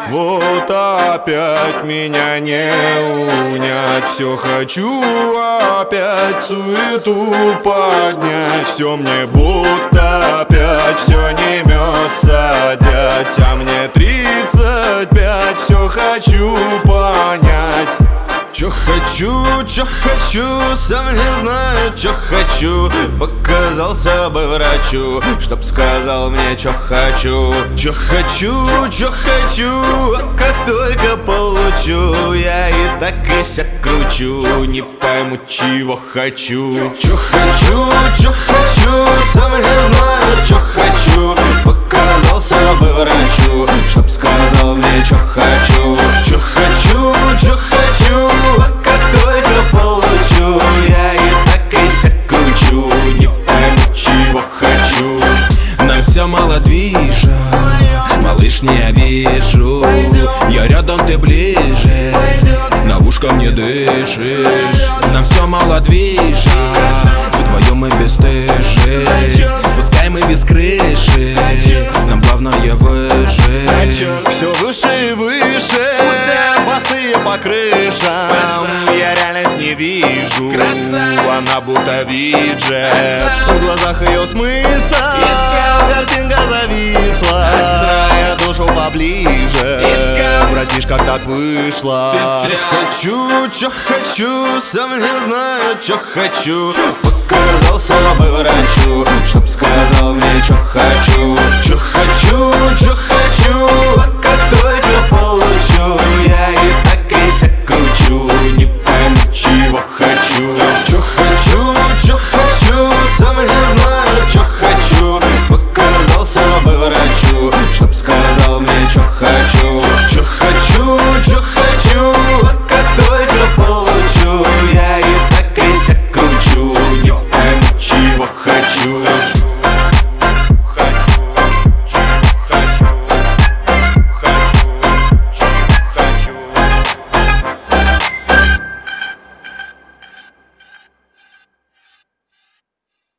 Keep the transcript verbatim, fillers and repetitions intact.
Вот опять меня не унять. Все хочу опять суету поднять. Все мне будто опять, все не мется дядь. А мне тридцать пять, все хочу понять. Чё хочу, чё хочу, сам не знаю, чё хочу. Показался бы врачу, чтоб сказал мне, чё хочу. Чё хочу, чё хочу, а как только получу, я и так и сяк кручу, не пойму, чего хочу. Чё хочу, чё хочу, сам не знаю, чё хочу. Показался бы врачу, чтоб сказал мне, чё хочу. Чё хочу, чё хочу, а как только получу, я и так и сяк кручу, не пойму, чего хочу. Нам все мало движа, малыш, не обижу. Я рядом, ты ближе, на ушко мне дышишь. Нам все мало движа, вдвоем мы бесстыжи. Пускай мы без крыши, нам главное выжить. Все выше и выше, босые по крышам. Я реальность не вижу, она будто виджет. В глазах ее смысл, картинка зависла. Я душу поближе, братишка, как вышло. Хочу, чё хочу, сам не знаю, чё хочу. Показался бы врачу, чтоб сказал мне, чё хочу. Чё хочу, чё хочу, а